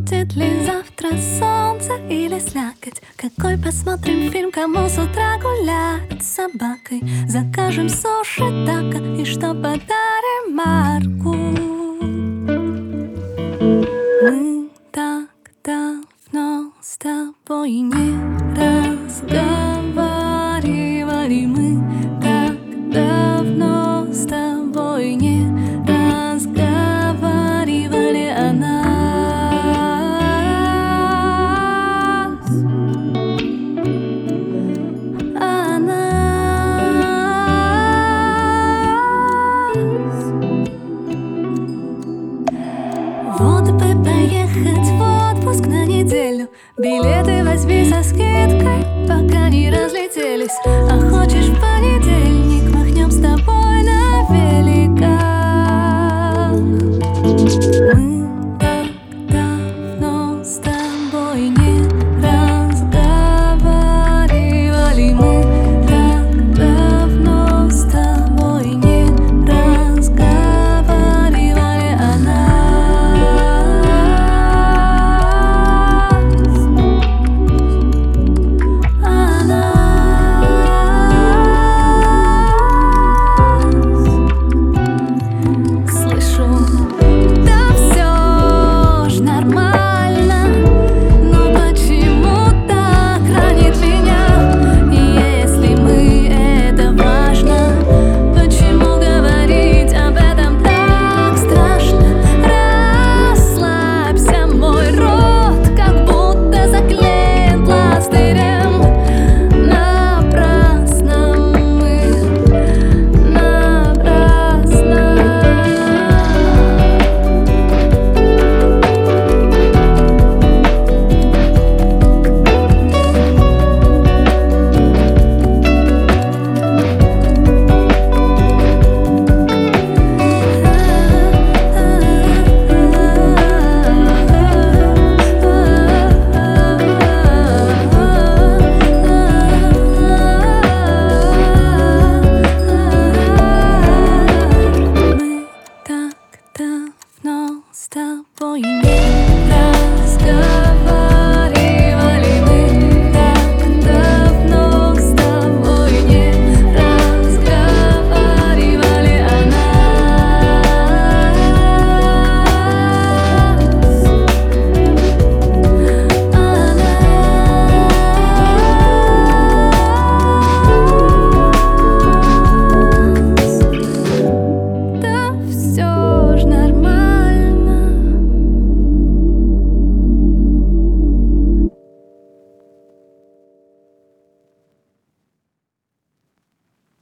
Будет ли завтра солнце или слякоть? Какой посмотрим фильм, кому с утра гулять с собакой? Закажем суши, тако, и что подарим Марку? Мы так давно с тобой не разговаривали. Мы так давно с тобой не разговаривали о нас. О нас. Вот бы поехать в отпуск на неделю. Билеты возьми со скидкой, пока не разлетелись. А хочешь